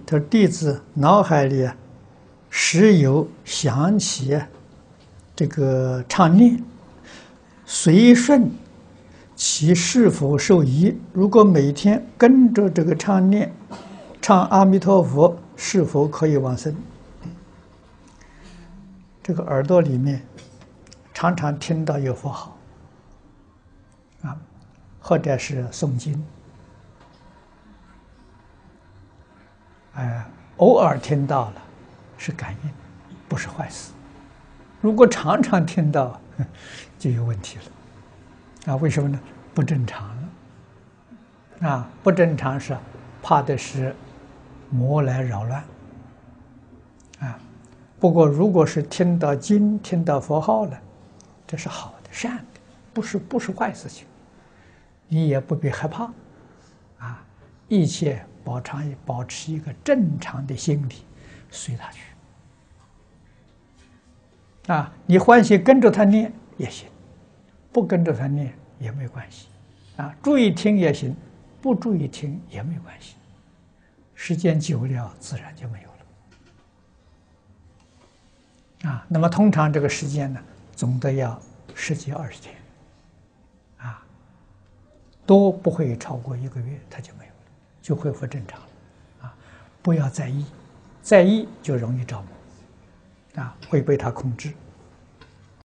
他说弟子脑海里时有想起这个唱念，随顺其是否受益？如果每天跟着这个唱念，唱阿弥陀佛，是否可以往生？这个耳朵里面常常听到有佛号啊，或者是诵经，偶尔听到了是感应，不是坏事。如果常常听到，就有问题了。为什么呢？不正常了。不正常是怕的是魔来扰乱。不过如果是听到经、听到佛号了，这是好的、善的，不是坏事情。你也不必害怕。一切保持一个正常的心理，随他去。你欢喜跟着他念也行，不跟着他念也没关系。注意听也行，不注意听也没关系。时间久了，自然就没有了。那么通常这个时间呢，总得要10几20天，都不会超过1个月，它就没有了，就恢复正常了。不要在意，在意就容易着魔，会被它控制。